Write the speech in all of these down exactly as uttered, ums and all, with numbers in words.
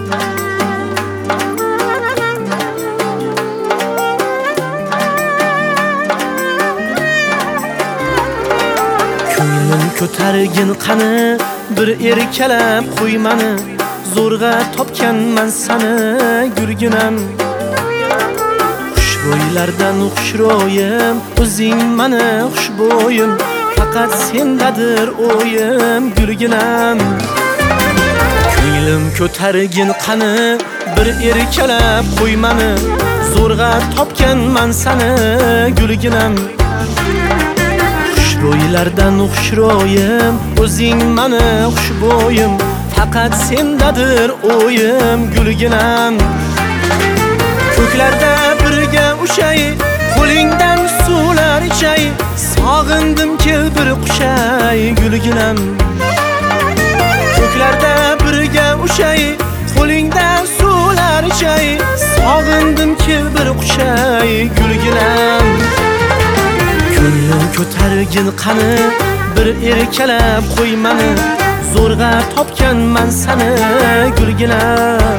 Ko'nglim ko'targin qani bir erkalab qo'ymani, zo'rg'a topganman sani gulginam. Xushbo'ylardan xushro'yim, o'zing mani xushbo'yim, faqat sendadir o'yim gulginam. Ko'nglim ko'targin qani bir erkalab qo'ymani, zo'rg'a topganman sani gulginam. Xushro'ylardan xushro'yim, o'zing mani xushbo'yim, faqat sendadir o'yim gulginam. Ko'klarda birga ushay, qo'lingdan suvlar ichay, sog'indim kel bir qushay gulginam. Ko'klarda birga ushay, qo'lingdan suvlar ichay, sog'indim kel bir qushay gulginam. Ko'nglim ko'targin qani bir erkalab qo'ymani, zo'rg'a topganman sani gulginam.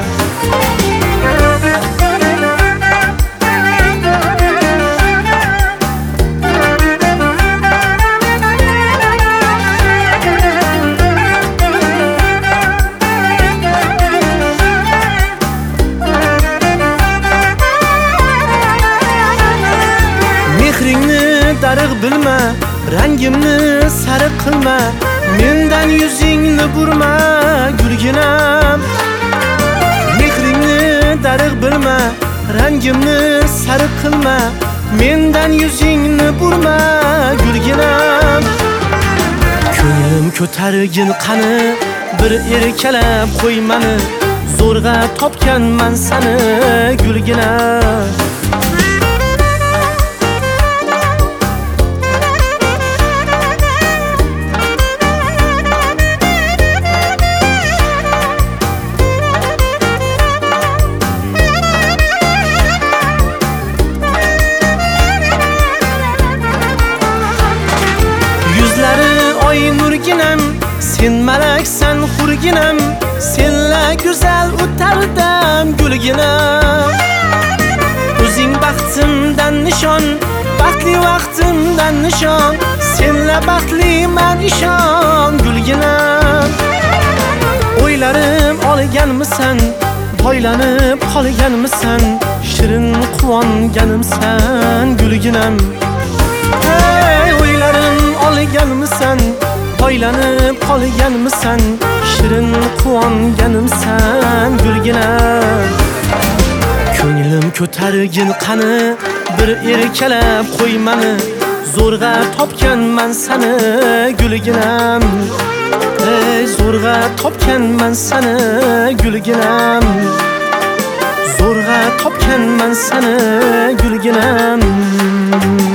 Mehringni darigʼ bilma, rangimni sariq qilma, mendan yuzingni burma gulginam. Mehringni darigʼ bilma, rangimni sariq qilma, mendan yuzingni burma gulginam. Ko'nglim ko'targin qani bir erkalab qo'ymani, zo'rg'a topganman sani gulginam. Nurginam, sen malaksan hurginam, senla go'zal o'tardim gulginam. O'zing baxtimdan nishon, baxtli vaqtimdan nishon, senla baxtliman ishon gulginam. O'ylarim olganmisan, boylanib qolganmisan, shirin quvonganimsan gulginam. Hey, o'ylarim olganmisan, boylanib qolganmisan, shirin quvonganimsan gulginam. Ko'nglim ko'targin qani bir erkalab qo'ymani, zo'rg'a topganman sani gulginam. Ey, zo'rg'a topganman sani gulginam, zo'rg'a topganman sani gulginam.